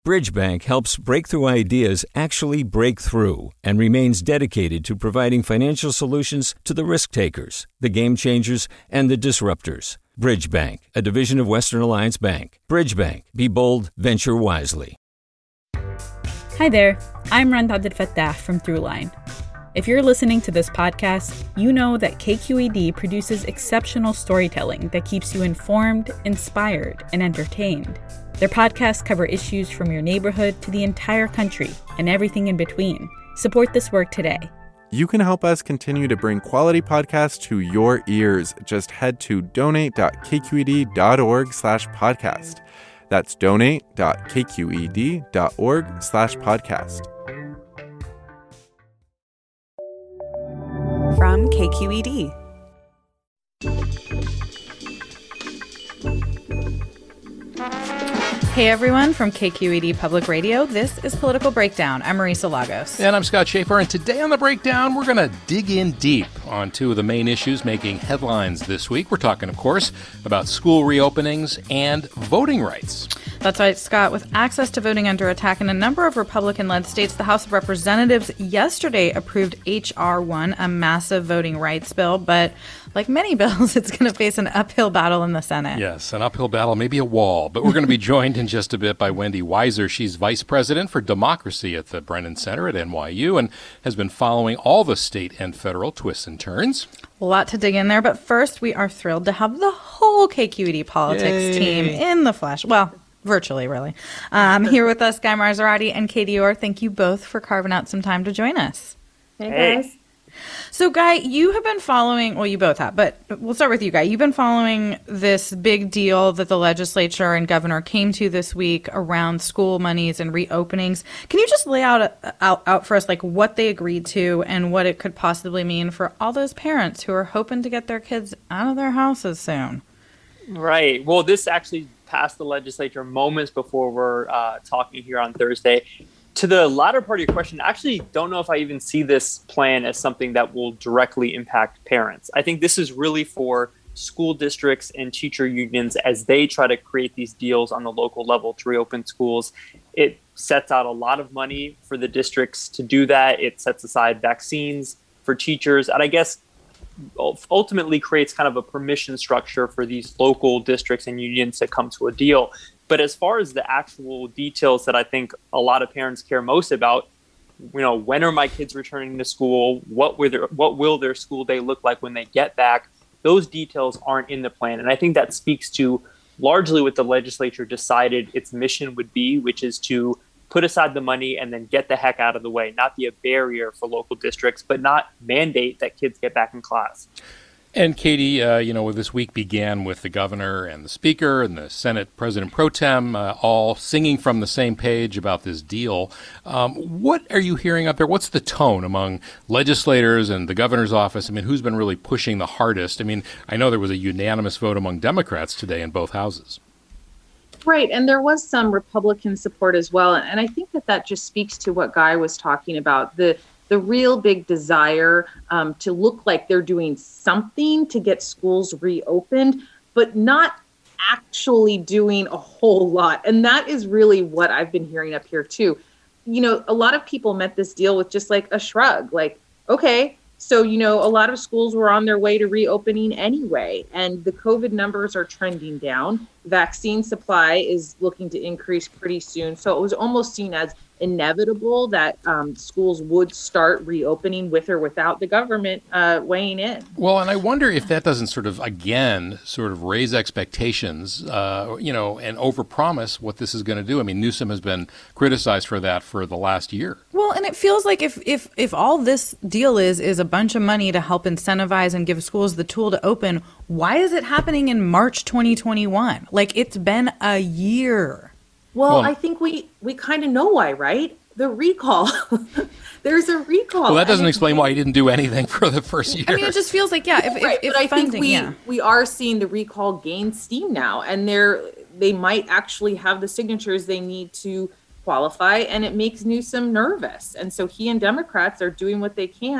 Bridgebank helps breakthrough ideas actually break through and remains dedicated to providing financial solutions to the risk takers, the game changers, and the disruptors. Bridgebank, a division of Western Alliance Bank. Bridgebank. Be bold, venture wisely. Hi there, I'm Randa Abdel Fattah from Throughline. If you're listening to this podcast, you know that KQED produces exceptional storytelling that keeps you informed, inspired, and entertained. Their podcasts cover issues from your neighborhood to the entire country and everything in between. Support this work today. You can help us continue to bring quality podcasts to your ears. Just head to donate.kqed.org/podcast. That's donate.kqed.org/podcast. From KQED. Hey everyone, from KQED Public Radio, this is Political Breakdown. I'm Marisa Lagos. And I'm Scott Schaefer, and today on The Breakdown, we're going to dig in deep on two of the main issues making headlines this week. We're talking, of course, about school reopenings and voting rights. That's right, Scott. With access to voting under attack in a number of Republican-led states, the House of Representatives yesterday approved H.R. 1, a massive voting rights bill, but like many bills, it's going to face an uphill battle in the Senate. Yes, an uphill battle, maybe a wall. But we're going to be joined in just a bit by Wendy Weiser. She's Vice President for Democracy at the Brennan Center at NYU and has been following all the state and federal twists and turns. A lot to dig in there, but first we are thrilled to have the whole KQED Politics team in the flesh. Well, virtually, really. Here with us, Guy Marzorati and Katie Orr. Thank you both for carving out some time to join us. Hey, guys. So, Guy, you have been following, well, you both have, but we'll start with you, Guy. You've been following this big deal that the legislature and governor came to this week around school monies and reopenings. Can you just lay out for us, like, what they agreed to and what it could possibly mean for all those parents who are hoping to get their kids out of their houses soon? Right. Well, this actually passed the legislature moments before we're talking here on Thursday. To the latter part of your question, I actually don't know if I even see this plan as something that will directly impact parents. I think this is really for school districts and teacher unions as they try to create these deals on the local level to reopen schools. It sets out a lot of money for the districts to do that. It sets aside vaccines for teachers, and I guess ultimately creates kind of a permission structure for these local districts and unions to come to a deal. But as far as the actual details that I think a lot of parents care most about, when are my kids returning to school? What will their school day look like when they get back? Those details aren't in the plan. And I think that speaks to largely what the legislature decided its mission would be, which is to put aside the money and then get the heck out of the way, not be a barrier for local districts, but not mandate that kids get back in class. And Katie, this week began with the governor and the speaker and the Senate President Pro Tem all singing from the same page about this deal. What are you hearing out there? What's the tone among legislators and the governor's office? I mean, who's been really pushing the hardest? I mean, I know there was a unanimous vote among Democrats today in both houses. Right. And there was some Republican support as well. And I think that just speaks to what Guy was talking about, the real big desire to look like they're doing something to get schools reopened, but not actually doing a whole lot. And that is really what I've been hearing up here, too. A lot of people met this deal with just like a shrug, like, okay, so, a lot of schools were on their way to reopening anyway, and the COVID numbers are trending down. Vaccine supply is looking to increase pretty soon. So it was almost seen as inevitable that schools would start reopening with or without the government weighing in. Well, and I wonder if that doesn't sort of raise expectations, and overpromise what this is going to do. I mean, Newsom has been criticized for that for the last year. Well, and it feels like if all this deal is a bunch of money to help incentivize and give schools the tool to open, why is it happening in March 2021? Like, it's been a year. Well, I think we kind of know why, right? The recall. There's a recall. Well, that doesn't explain why he didn't do anything for the first year. I mean, it just feels like, if but I funding, think we are seeing the recall gain steam now, and they might actually have the signatures they need to qualify, and it makes Newsom nervous. And so he and Democrats are doing what they can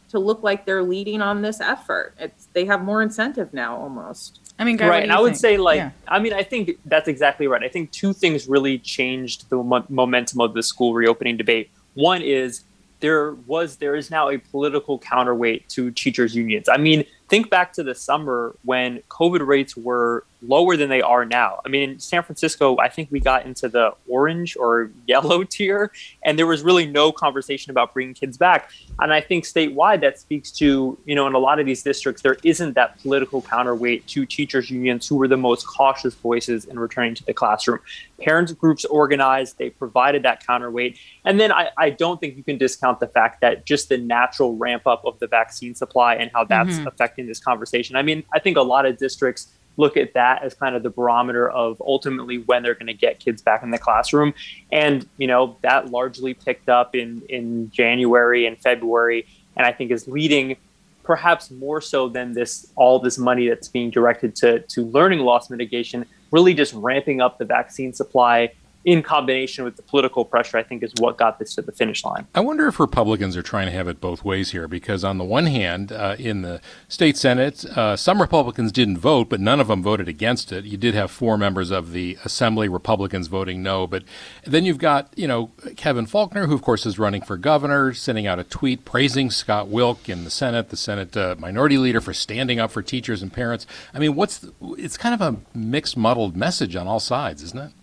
to look like they're leading on this effort. They have more incentive now almost. I mean, Guy, right. And I would say yeah. I think that's exactly right. I think two things really changed the momentum of the school reopening debate. One is there is now a political counterweight to teachers' unions. I mean, think back to the summer when COVID rates were lower than they are now. I mean, in San Francisco, I think we got into the orange or yellow tier, and there was really no conversation about bringing kids back. And I think statewide that speaks to, in a lot of these districts, there isn't that political counterweight to teachers' unions who were the most cautious voices in returning to the classroom. Parents groups organized, they provided that counterweight. And then I don't think you can discount the fact that just the natural ramp up of the vaccine supply and how that's affecting this conversation. I mean, I think a lot of districts look at that as kind of the barometer of ultimately when they're going to get kids back in the classroom. And, that largely picked up in January and February, and I think is leading perhaps more so than all this money that's being directed to learning loss mitigation, really just ramping up the vaccine supply in combination with the political pressure, I think is what got this to the finish line. I wonder if Republicans are trying to have it both ways here, because on the one hand, in the state Senate, some Republicans didn't vote, but none of them voted against it. You did have 4 members of the Assembly Republicans voting no, but then you've got, Kevin Faulconer, who of course is running for governor, sending out a tweet praising Scott Wilk in the Senate minority leader, for standing up for teachers and parents. I mean, it's kind of a mixed, muddled message on all sides, isn't it?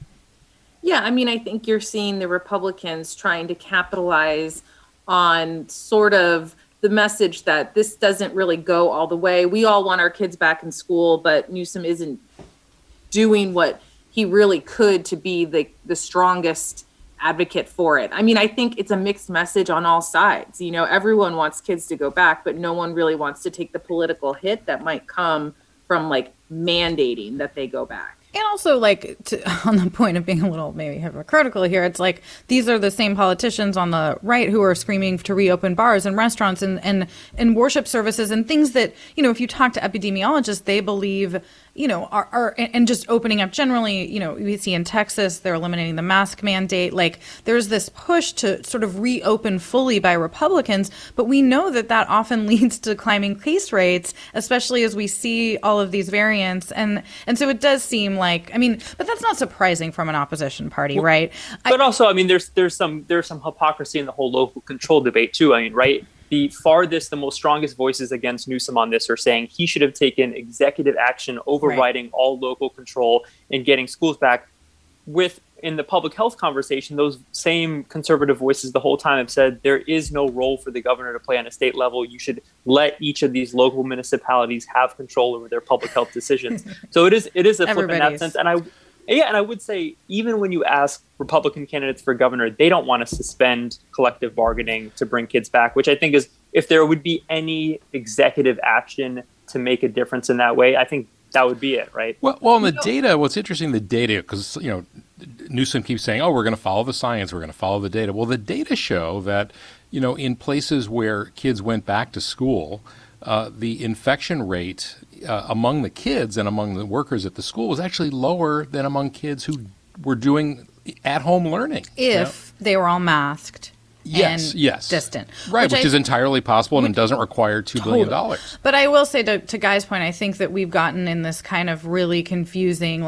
Yeah, I mean, I think you're seeing the Republicans trying to capitalize on sort of the message that this doesn't really go all the way. We all want our kids back in school, but Newsom isn't doing what he really could to be the strongest advocate for it. I mean, I think it's a mixed message on all sides. Everyone wants kids to go back, but no one really wants to take the political hit that might come from mandating that they go back. And also, on the point of being a little maybe hypocritical here, it's like these are the same politicians on the right who are screaming to reopen bars and restaurants and worship services and things that, if you talk to epidemiologists, they believe, are and just opening up generally, we see in Texas, they're eliminating the mask mandate. There's this push to sort of reopen fully by Republicans, but we know that often leads to climbing case rates, especially as we see all of these variants. And so it does seem but that's not surprising from an opposition party, right? But also, I mean, there's some hypocrisy in the whole local control debate too. I mean, right? The most strongest voices against Newsom on this are saying he should have taken executive action overriding all local control and getting schools back. In the public health conversation, those same conservative voices the whole time have said there is no role for the governor to play on a state level. You should let each of these local municipalities have control over their public health decisions. So it is a flip in that sense. And I would say even when you ask Republican candidates for governor, they don't want to suspend collective bargaining to bring kids back, which I think is, if there would be any executive action to make a difference in that way, I think that would be it, right? Well, in the data, what's interesting, the data, because, Newsom keeps saying, we're going to follow the science, we're going to follow the data. Well, the data show that, in places where kids went back to school, the infection rate among the kids and among the workers at the school was actually lower than among kids who were doing at-home learning. If they were all masked. Yes. Distant. Right, which is entirely possible and doesn't require $2 billion. But I will say to Guy's point, I think that we've gotten in this kind of really confusing,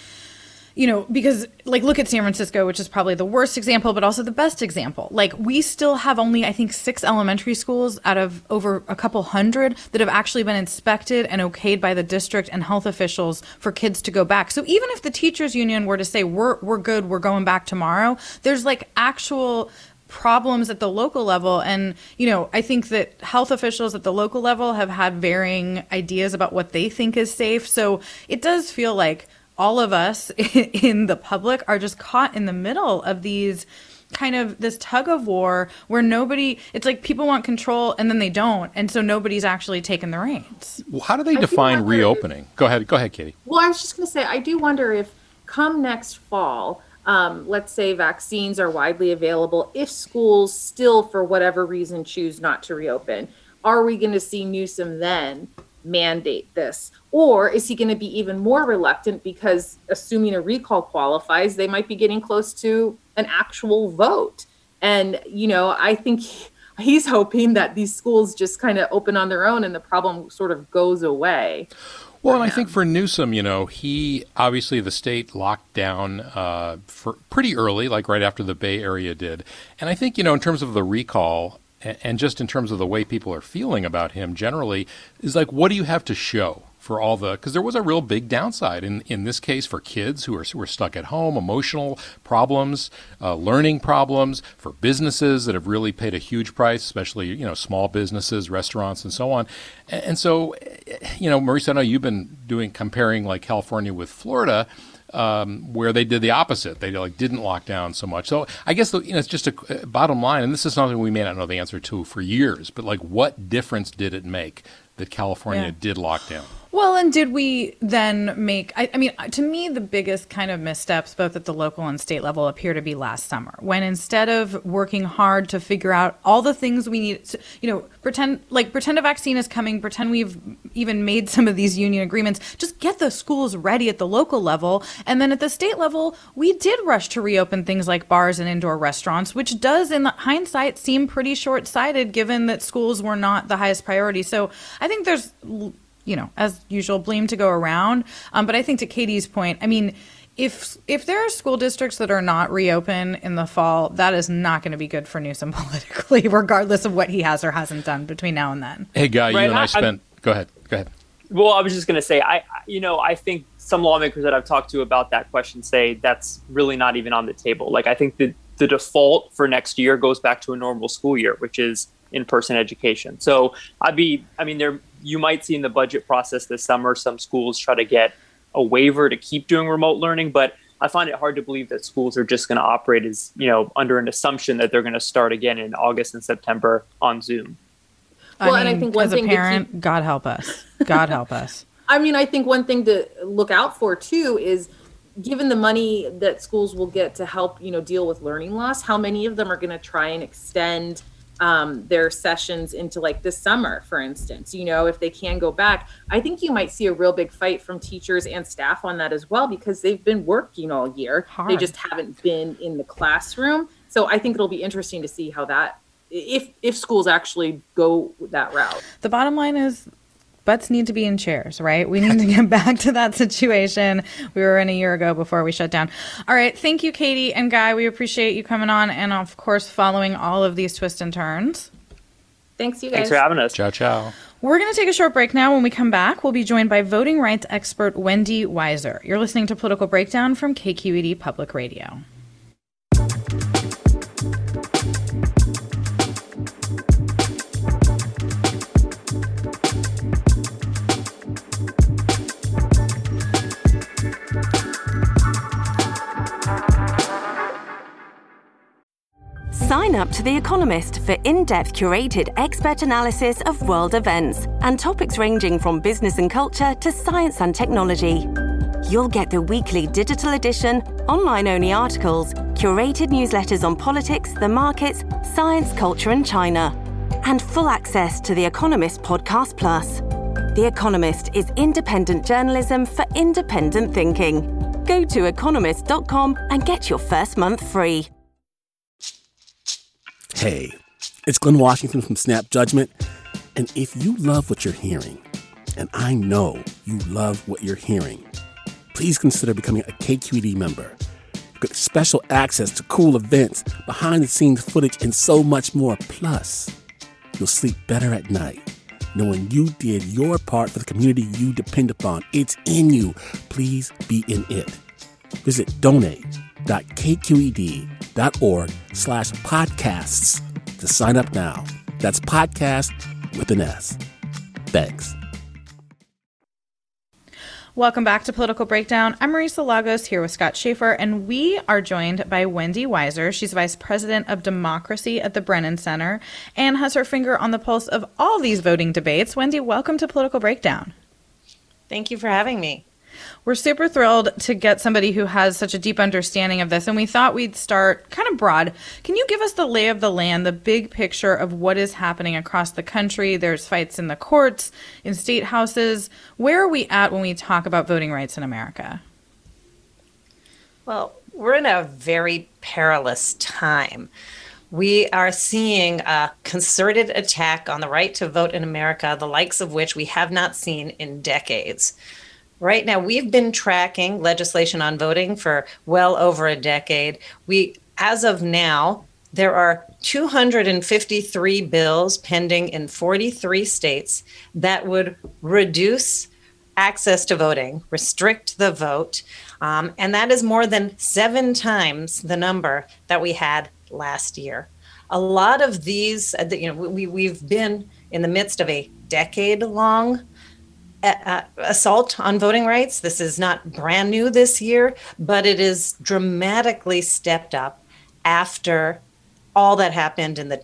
because look at San Francisco, which is probably the worst example, but also the best example. We still have only, I think, 6 elementary schools out of over a couple hundred that have actually been inspected and okayed by the district and health officials for kids to go back. So even if the teachers union were to say, we're good, we're going back tomorrow, there's actual problems at the local level. And, I think that health officials at the local level have had varying ideas about what they think is safe. So it does feel like all of us in the public are just caught in the middle of these kind of this tug of war where it's like people want control and then they don't. And so nobody's actually taken the reins. Well, how do they define reopening? Go ahead, Katie. Well, I was just going to say, I do wonder if come next fall, let's say vaccines are widely available, if schools still, for whatever reason, choose not to reopen, are we going to see Newsom then mandate this? Or is he going to be even more reluctant because, assuming a recall qualifies, they might be getting close to an actual vote? And, I think he's hoping that these schools just kind of open on their own and the problem sort of goes away. Well, and I think for Newsom, he obviously the state locked down for pretty early, like right after the Bay Area did. And I think, in terms of the recall and just in terms of the way people are feeling about him generally, is like, what do you have to show for all because there was a real big downside in this case for kids who were stuck at home, emotional problems, learning problems, for businesses that have really paid a huge price, especially, small businesses, restaurants, and so on. And so, Maurice, I know you've been comparing like California with Florida, where they did the opposite. They didn't lock down so much. So I guess it's just a bottom line, and this is something we may not know the answer to for years, but like, what difference did it make that California did lock down? Well, and did we then make, I mean, to me, the biggest kind of missteps, both at the local and state level, appear to be last summer, when instead of working hard to figure out all the things we need, pretend a vaccine is coming, pretend we've even made some of these union agreements, just get the schools ready at the local level. And then at the state level, we did rush to reopen things like bars and indoor restaurants, which does, in hindsight, seem pretty short-sighted given that schools were not the highest priority. So I think there's, as usual, blame to go around. But I think to Katie's point, I mean, if there are school districts that are not reopen in the fall, that is not going to be good for Newsom politically, regardless of what he has or hasn't done between now and then. Hey, Guy, you and I spent... Go ahead. Well, I was just going to say, I think some lawmakers that I've talked to about that question say that's really not even on the table. Like, I think that the default for next year goes back to a normal school year, which is in-person education. So you might see in the budget process this summer, some schools try to get a waiver to keep doing remote learning, but I find it hard to believe that schools are just going to operate as, under an assumption that they're going to start again in August and September on Zoom. Well, and I think one as thing a parent, God help us. God help us. I mean, I think one thing to look out for too is, given the money that schools will get to help, deal with learning loss, how many of them are going to try and extend their sessions into like this summer, for instance, if they can go back. I think you might see a real big fight from teachers and staff on that as well, because they've been working all year. Hard. They just haven't been in the classroom. So I think it'll be interesting to see how that, if schools actually go that route. The bottom line is, butts need to be in chairs, right? We need to get back to that situation we were in a year ago before we shut down. All right. Thank you, Katie and Guy. We appreciate you coming on and, of course, following all of these twists and turns. Thanks, you guys. Thanks for having us. Ciao, ciao. We're going to take a short break now. When we come back, we'll be joined by voting rights expert Wendy Weiser. You're listening to Political Breakdown from KQED Public Radio. Sign up to The Economist for in-depth curated expert analysis of world events and topics ranging from business and culture to science and technology. You'll get the weekly digital edition, online-only articles, curated newsletters on politics, the markets, science, culture and China, and full access to The Economist Podcast Plus. The Economist is independent journalism for independent thinking. Go to economist.com and get your first month free. Hey, it's Glenn Washington from Snap Judgment. And if you love what you're hearing, and I know you love what you're hearing, please consider becoming a KQED member. You get special access to cool events, behind-the-scenes footage, and so much more. Plus, you'll sleep better at night knowing you did your part for the community you depend upon. It's in you. Please be in it. Visit donate.kqed.org/podcasts to sign up now. That's podcast with an S. Thanks. Welcome back to Political Breakdown. I'm Marisa Lagos here with Scott Schaefer, and we are joined by Wendy Weiser. She's Vice President of Democracy at the Brennan Center and has her finger on the pulse of all these voting debates. Wendy, welcome to Political Breakdown. Thank you for having me. We're super thrilled to get somebody who has such a deep understanding of this, and we thought we'd start kind of broad. Can you give us the lay of the land, the big picture of what is happening across the country? There's fights in the courts, in state houses. Where are we at when we talk about voting rights in America? Well, we're in a very perilous time. we are seeing a concerted attack on the right to vote in America, the likes of which we have not seen in decades. Right now, we've been tracking legislation on voting for well over a decade. As of now, there are 253 bills pending in 43 states that would reduce access to voting, restrict the vote, and that is more than 7 times the number that we had last year. A lot of these, we've been in the midst of a decade-long assault on voting rights. This is not brand new this year, but it is dramatically stepped up after all that happened in the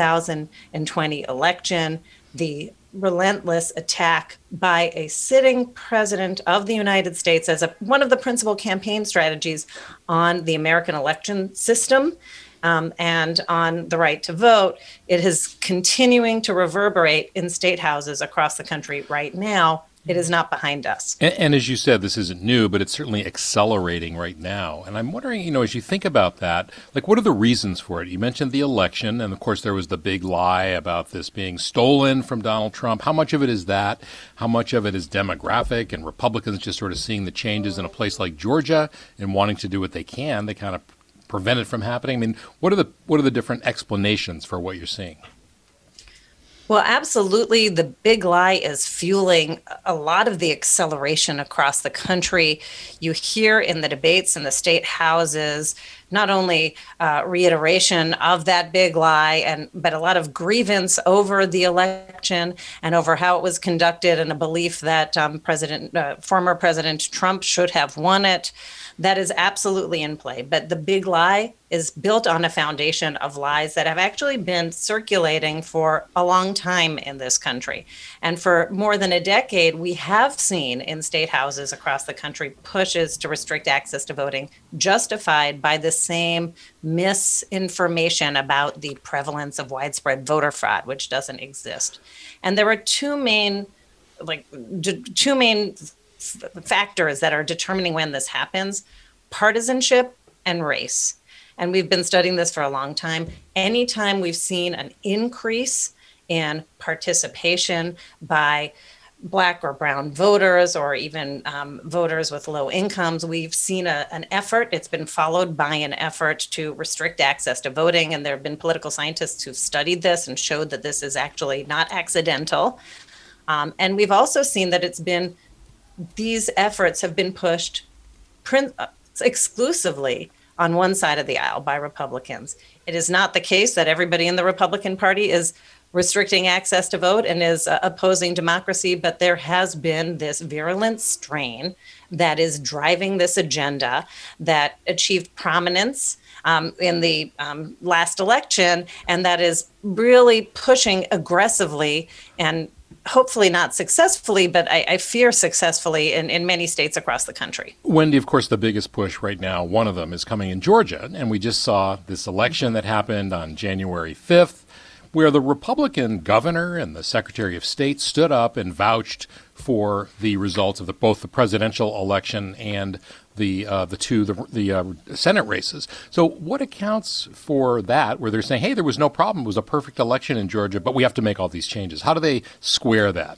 2020 election, the relentless attack by a sitting president of the United States as one of the principal campaign strategies on the American election system. And on the right to vote, it is continuing to reverberate in state houses across the country right now. It is not behind us. And as you said, this isn't new, but it's certainly accelerating right now. And I'm wondering, as you think about that, what are the reasons for it? You mentioned the election, and of course there was the big lie about this being stolen from Donald Trump. How much of it is that? How much of it is demographic and Republicans just sort of seeing the changes in a place like Georgia and wanting to do what they can? They kind of prevent it from happening. I mean, what are the different explanations for what you're seeing? Well, absolutely. The big lie is fueling a lot of the acceleration across the country. You hear in the debates in the state houses, not only reiteration of that big lie, but a lot of grievance over the election and over how it was conducted, and a belief that former President Trump should have won it. That is absolutely in play. But the big lie is built on a foundation of lies that have actually been circulating for a long time in this country. And for more than a decade, we have seen in state houses across the country pushes to restrict access to voting justified by the same misinformation about the prevalence of widespread voter fraud, which doesn't exist. And there are two main factors that are determining when this happens: partisanship and race. And we've been studying this for a long time. Anytime we've seen an increase in participation by Black or brown voters, or even voters with low incomes, we've seen an effort. It's been followed by an effort to restrict access to voting. And there have been political scientists who've studied this and showed that this is actually not accidental. And we've also seen that these efforts have been pushed exclusively on one side of the aisle by Republicans. It is not the case that everybody in the Republican Party is restricting access to vote and is opposing democracy, but there has been this virulent strain that is driving this agenda that achieved prominence in the last election, and that is really pushing aggressively, and hopefully not successfully, but I fear successfully in many states across the country. Wendy, of course, the biggest push right now, one of them is coming in Georgia. And we just saw this election that happened on January 5th, where the Republican governor and the Secretary of State stood up and vouched for the results of both the presidential election and the Senate races. So what accounts for that, where they're saying, hey, there was no problem, it was a perfect election in Georgia, but we have to make all these changes? How do they square that?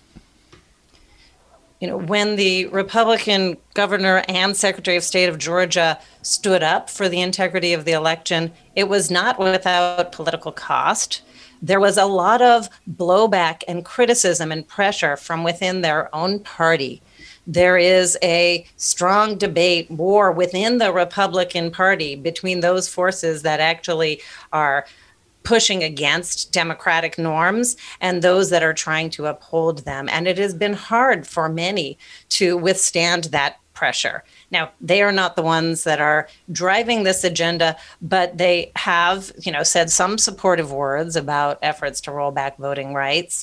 When the Republican governor and Secretary of State of Georgia stood up for the integrity of the election, it was not without political cost. There was a lot of blowback and criticism and pressure from within their own party. There is a strong debate, war within the Republican Party between those forces that actually are pushing against democratic norms and those that are trying to uphold them. And it has been hard for many to withstand that pressure. Now, they are not the ones that are driving this agenda, but they have, said some supportive words about efforts to roll back voting rights.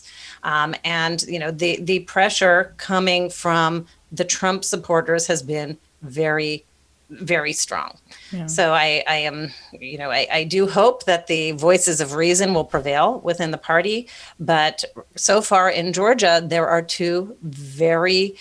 The pressure coming from the Trump supporters has been very, very strong. Yeah. So I do hope that the voices of reason will prevail within the party. But so far in Georgia, there are two very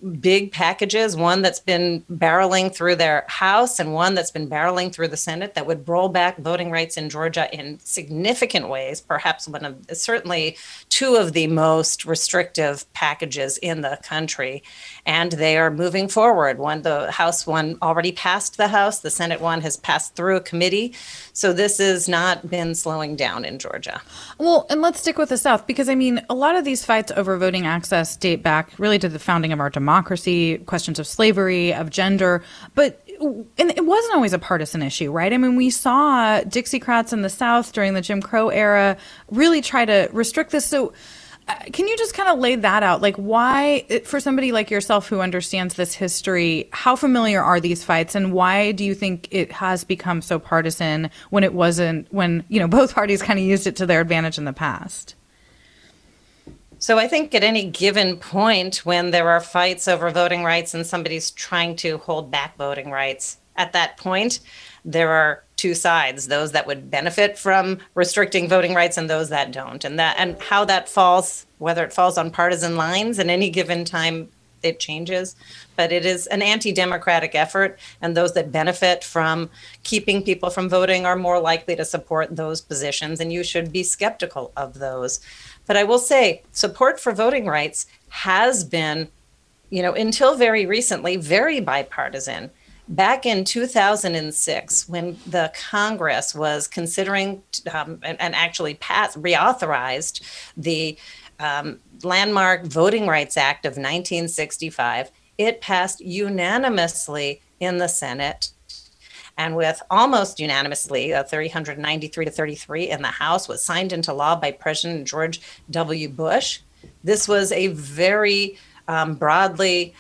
big packages, one that's been barreling through their House and one that's been barreling through the Senate, that would roll back voting rights in Georgia in significant ways, perhaps certainly two of the most restrictive packages in the country. And they are moving forward. The House one already passed the House. The Senate one has passed through a committee. So this has not been slowing down in Georgia. Well, and let's stick with the South, because, I mean, a lot of these fights over voting access date back really to the founding of our democracy, questions of slavery, of gender. And it wasn't always a partisan issue, right? I mean, we saw Dixiecrats in the South during the Jim Crow era really try to restrict this. So can you just kind of lay that out? Like, why, for somebody like yourself who understands this history, how familiar are these fights, and why do you think it has become so partisan when it wasn't, when, both parties kind of used it to their advantage in the past? So I think at any given point when there are fights over voting rights and somebody's trying to hold back voting rights, at that point, there are two sides, those that would benefit from restricting voting rights and those that don't. And how that falls, whether it falls on partisan lines at any given time, it changes. But it is an anti-democratic effort, and those that benefit from keeping people from voting are more likely to support those positions, and you should be skeptical of those. But I will say, support for voting rights has been, until very recently, very bipartisan. Back in 2006, when the Congress was considering and actually reauthorized the landmark Voting Rights Act of 1965, it passed unanimously in the Senate, and with almost unanimously, 393 to 33 in the House, was signed into law by President George W. Bush. This was a very broadly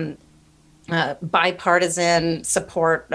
bipartisan supported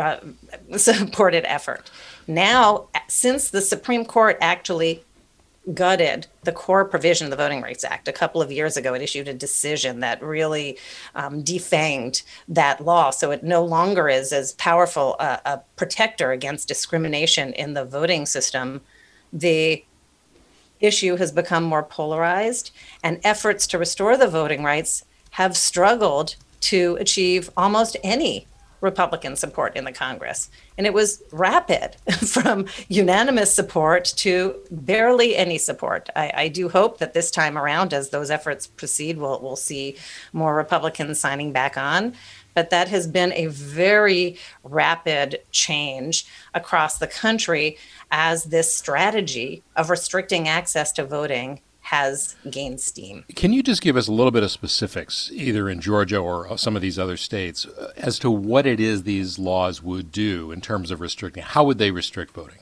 effort. Now, since the Supreme Court actually gutted the core provision of the Voting Rights Act a couple of years ago, it issued a decision that really defanged that law. So it no longer is as powerful a protector against discrimination in the voting system. The issue has become more polarized, and efforts to restore the voting rights have struggled to achieve almost any Republican support in the Congress. And it was rapid from unanimous support to barely any support. I do hope that this time around, as those efforts proceed, we'll see more Republicans signing back on. But that has been a very rapid change across the country as this strategy of restricting access to voting has gained steam. Can you just give us a little bit of specifics, either in Georgia or some of these other states, as to what it is these laws would do in terms of restricting? How would they restrict voting?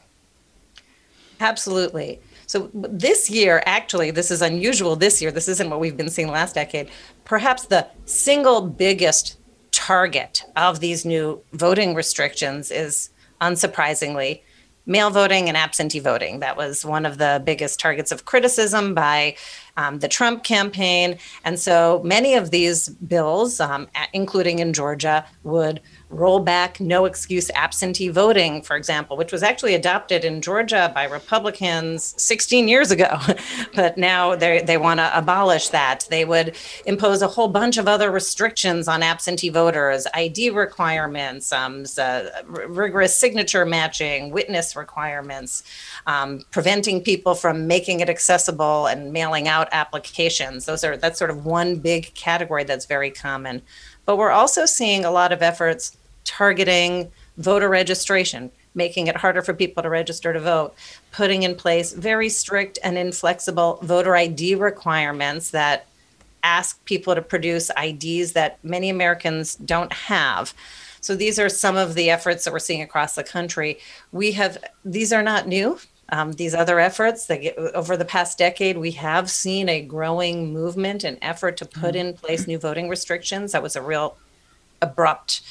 Absolutely. So this year, actually, this is unusual this year. This isn't what we've been seeing last decade. Perhaps the single biggest target of these new voting restrictions is, unsurprisingly, mail voting and absentee voting. That was one of the biggest targets of criticism by the Trump campaign. And so many of these bills, including in Georgia, would roll back no excuse absentee voting, for example, which was actually adopted in Georgia by Republicans 16 years ago. But now they want to abolish that. They would impose a whole bunch of other restrictions on absentee voters, ID requirements, rigorous signature matching, witness requirements, preventing people from making it accessible and mailing out applications. That's sort of one big category that's very common. But we're also seeing a lot of efforts targeting voter registration, making it harder for people to register to vote, putting in place very strict and inflexible voter ID requirements that ask people to produce IDs that many Americans don't have. So these are some of the efforts that we're seeing across the country. These are not new. These other efforts, over the past decade, we have seen a growing movement and effort to put in place new voting restrictions. That was a real abrupt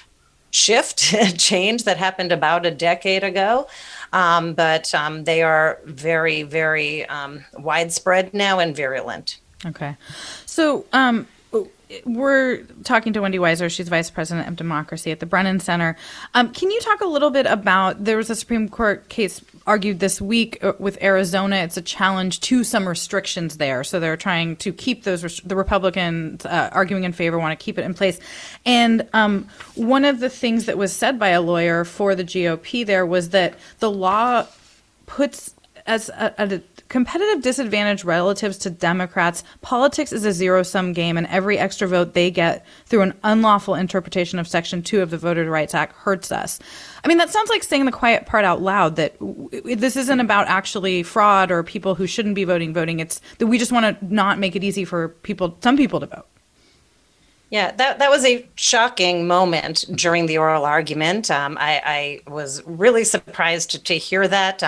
change that happened about a decade ago. But they are very, very widespread now and virulent. Okay. So we're talking to Wendy Weiser. She's Vice President of Democracy at the Brennan Center. Can you talk a little bit about, there was a Supreme Court case argued this week with Arizona. It's a challenge to some restrictions there. So they're trying to keep those, the Republicans arguing in favor want to keep it in place. And one of the things that was said by a lawyer for the GOP there was that the law puts as a competitive disadvantage relatives to Democrats. Politics is a zero-sum game, and every extra vote they get through an unlawful interpretation of Section 2 of the Voting Rights Act hurts us. I mean, that sounds like saying the quiet part out loud, that this isn't about actually fraud or people who shouldn't be voting. It's that we just want to not make it easy for some people to vote. Yeah, that was a shocking moment during the oral argument. I was really surprised to hear that.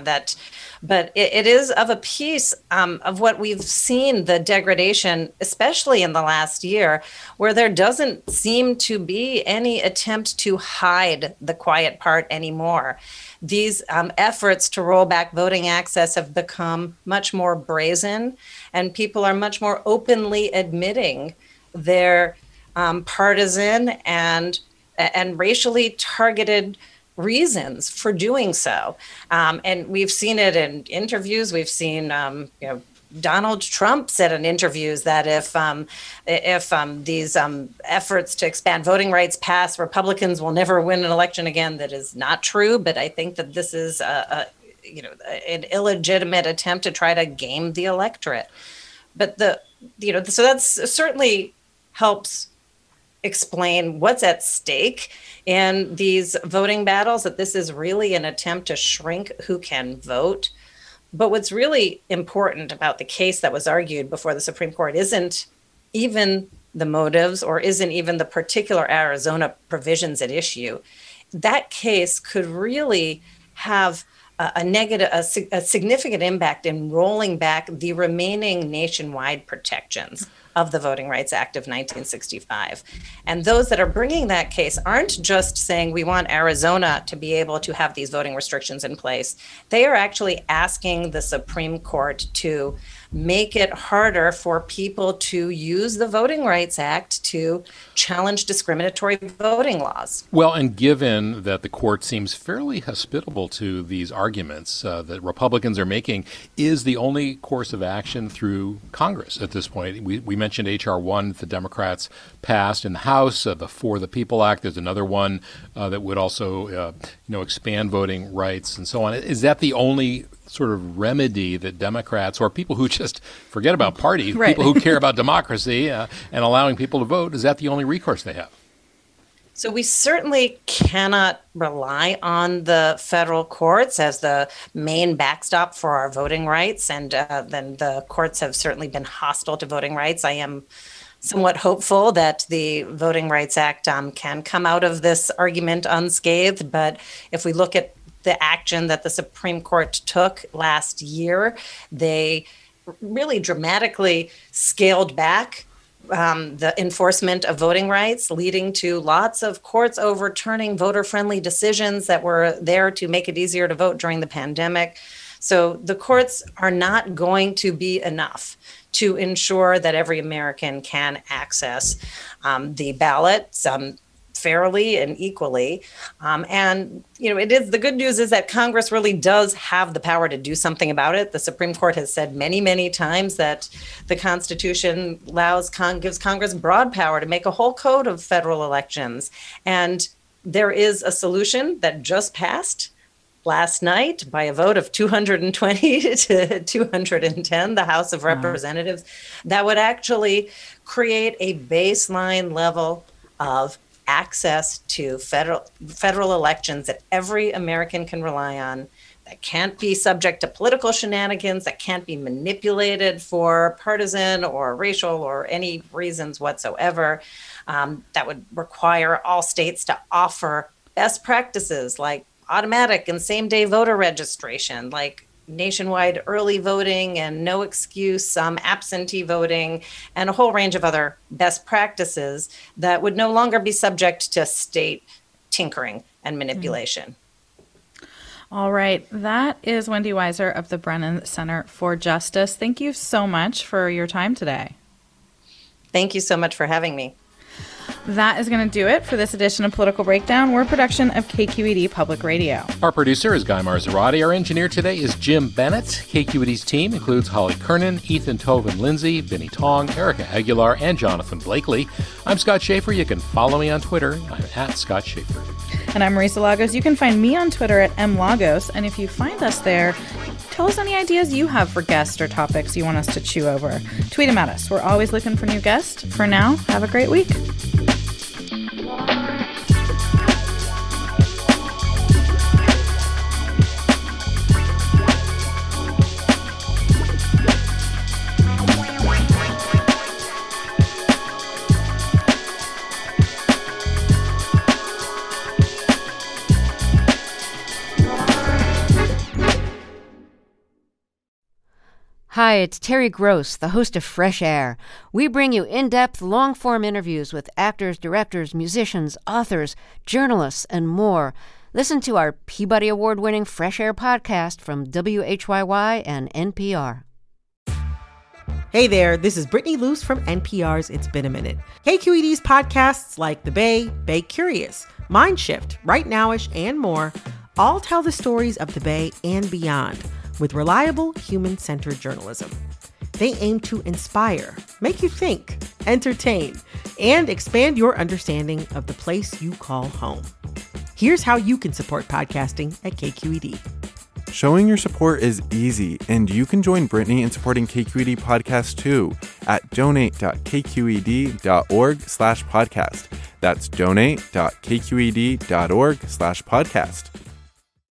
But it is of a piece of what we've seen, the degradation, especially in the last year, where there doesn't seem to be any attempt to hide the quiet part anymore. These efforts to roll back voting access have become much more brazen, and people are much more openly admitting their partisan and racially targeted reasons for doing so. And we've seen it in interviews. We've seen, Donald Trump said in interviews that if these efforts to expand voting rights pass, Republicans will never win an election again. That is not true. But I think that this is an illegitimate attempt to try to game the electorate. But so that's certainly helps explain what's at stake in these voting battles, that this is really an attempt to shrink who can vote. But what's really important about the case that was argued before the Supreme Court isn't even the motives or isn't even the particular Arizona provisions at issue. That case could really have a significant impact in rolling back the remaining nationwide protections of the Voting Rights Act of 1965. And those that are bringing that case aren't just saying we want Arizona to be able to have these voting restrictions in place. They are actually asking the Supreme Court to make it harder for people to use the Voting Rights Act to challenge discriminatory voting laws. Well, and given that the court seems fairly hospitable to these arguments that Republicans are making, is the only course of action through Congress at this point. We mentioned H.R. 1 that the Democrats passed in the House, the For the People Act. There's another one that would also expand voting rights and so on. Is that the only sort of remedy that Democrats or people who just forget about party, right, people who care about democracy and allowing people to vote, is that the only recourse they have? So we certainly cannot rely on the federal courts as the main backstop for our voting rights. And then the courts have certainly been hostile to voting rights. I am somewhat hopeful that the Voting Rights Act can come out of this argument unscathed. But if we look at the action that the Supreme Court took last year, they really dramatically scaled back the enforcement of voting rights, leading to lots of courts overturning voter-friendly decisions that were there to make it easier to vote during the pandemic. So the courts are not going to be enough to ensure that every American can access the ballot fairly and equally. It is, the good news is that Congress really does have the power to do something about it. The Supreme Court has said many, many times that the Constitution gives Congress broad power to make a whole code of federal elections. And there is a solution that just passed last night by a vote of 220 to 210, the House of Representatives, that would actually create a baseline level of access to federal elections that every American can rely on, that can't be subject to political shenanigans, that can't be manipulated for partisan or racial or any reasons whatsoever. That would require all states to offer best practices like automatic and same-day voter registration, like nationwide early voting and no excuse absentee voting, and a whole range of other best practices that would no longer be subject to state tinkering and manipulation. All right. That is Wendy Weiser of the Brennan Center for Justice. Thank you so much for your time today. Thank you so much for having me. That is going to do it for this edition of Political Breakdown. We're a production of KQED Public Radio. Our producer is Guy Marzorati. Our engineer today is Jim Bennett. KQED's team includes Holly Kernan, Ethan Toven Lindsay, Vinnie Tong, Erica Aguilar, and Jonathan Blakely. I'm Scott Schaefer. You can follow me on Twitter. I'm at Scott Schaefer. And I'm Marisa Lagos. You can find me on Twitter at mlagos. And if you find us there, tell us any ideas you have for guests or topics you want us to chew over. Tweet them at us. We're always looking for new guests. For now, have a great week. Hi, it's Terry Gross, the host of Fresh Air. We bring you in-depth, long-form interviews with actors, directors, musicians, authors, journalists, and more. Listen to our Peabody Award-winning Fresh Air podcast from WHYY and NPR. Hey there, this is Brittany Luce from NPR's It's Been a Minute. KQED's podcasts like The Bay, Bay Curious, Mindshift, Right Nowish, and more all tell the stories of the Bay and beyond with reliable, human-centered journalism. They aim to inspire, make you think, entertain, and expand your understanding of the place you call home. Here's how you can support podcasting at KQED. Showing your support is easy, and you can join Brittany in supporting KQED Podcast too at donate.kqed.org/podcast. That's donate.kqed.org/podcast.